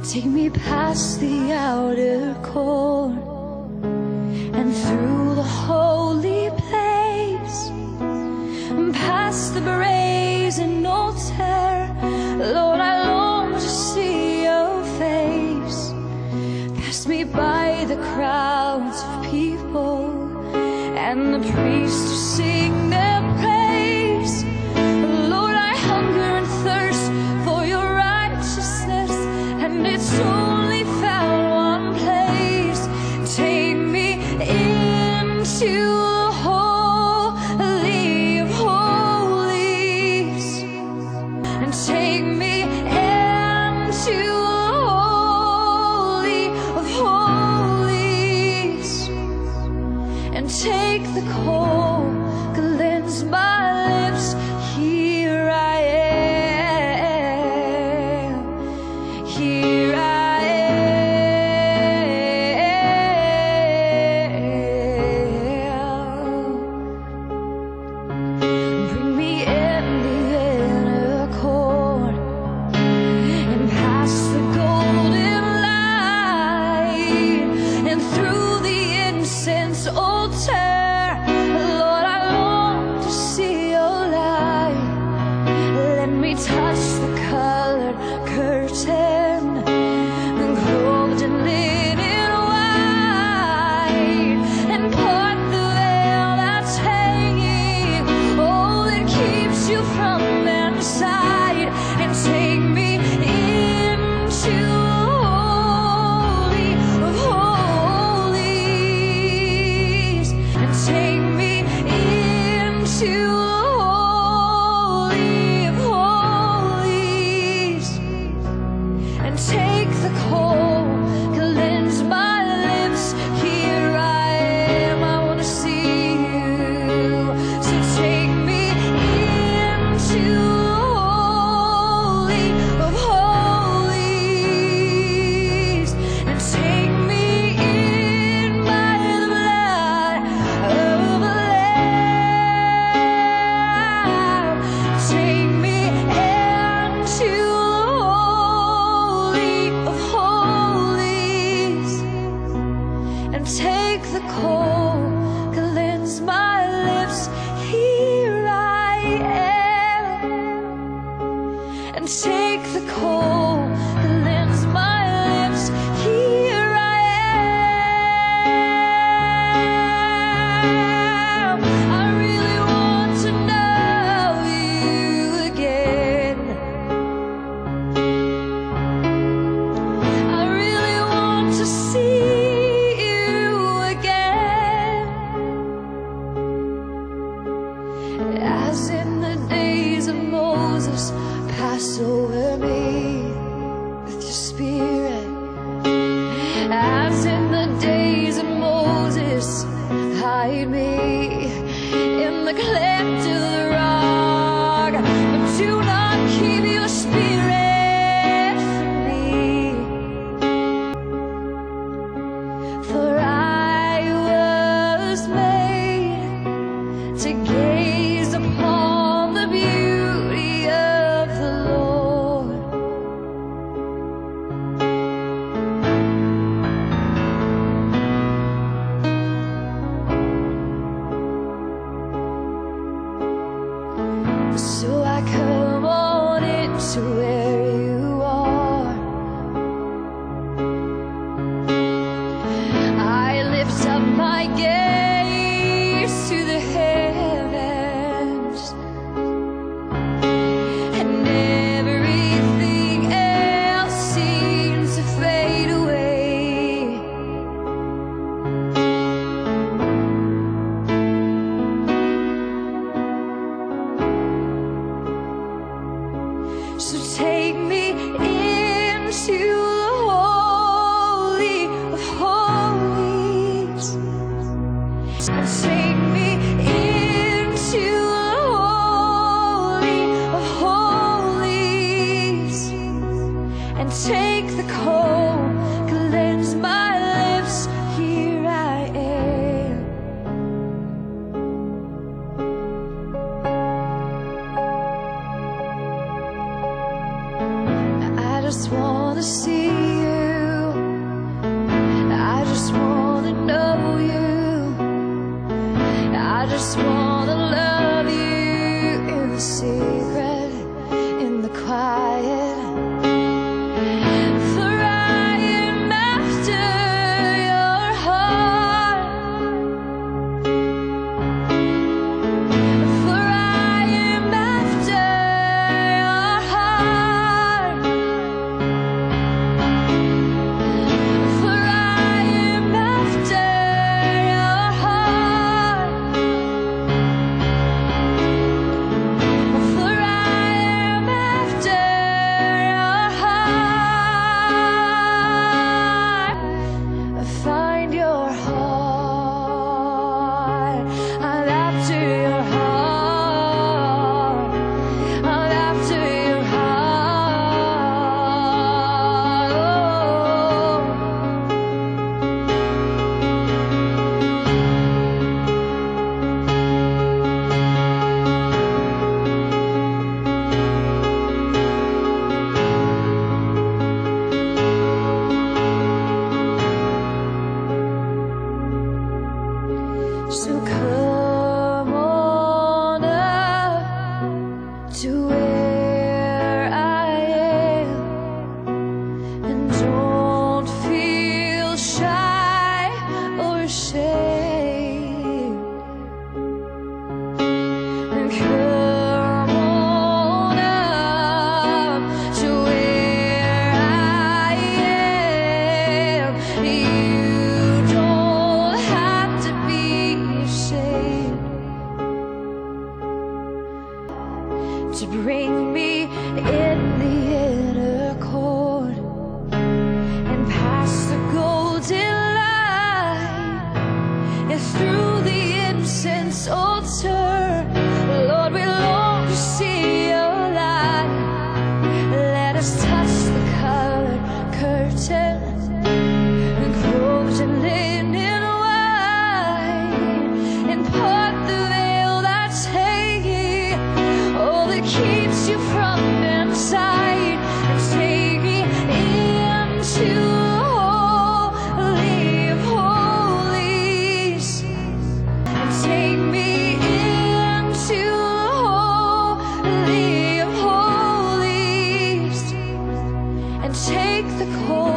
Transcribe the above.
Take me past the outer court and through the holy place, and past the brazen altar. Lord, I long to see your face. Pass me by the crowds of people and the priests who sing their praise. Lord, I hunger and thirst for your righteousness, and it's only found one place. Take me into the holy of holies, and take me into the holy of holies, and take the coal, cleanse my lips. Here I am, here I am. Bring me in the inner court and past the golden light and through the incense altar. Lord, I long to see your light. Let me touch the colored curtain, clothed in linen white, and part the veil that's hanging, oh, that keeps you from man's sight, and take me into the holy of holies, and take me into the holy of holies, and take the coal, cleanse my lips. Here I am, I want to see you. So take me into the holy of holies, and take me in by the blood of the Lamb. Take me into the holy of holies, and take the coal, cleanse my lips. Here I am, and take the coal, cleanse my lips. Here I am. I really want to know you again. I really want to see you again. As in the days of Moses, pass over me with your spirit. As in the days of Moses, hide me in the cleft of the rock, but do not keep your spirit from me. For I was made to gaze upon the beauty of the Lord. So I come on into where you are. I lift up my gaze to the heavens, and everything else seems to fade away. So take me into the holy of holies, and take me into the holy of holies, and take the coal, cleanse my lips. Here I am. just wanna see you just wanna love you in the secret, in the quiet. For I am after your heart. For I am after your heart. For I am after your heart. For I am after your heart. Find your heart. I'm after your heart. I'm after your heart. So come on up to where I am, and don't feel shy or ashamed. And come on up to where I am. You don't have to be ashamed to bring me in the inner court and past the golden line and through the incense altar. Lord, we long to see your light. Let us touch the colored curtain and clothed in linen white, and part the veil that's hanging, all that keeps you from inside, and take me into holy of holies, and take me into holy of holies, and take the cold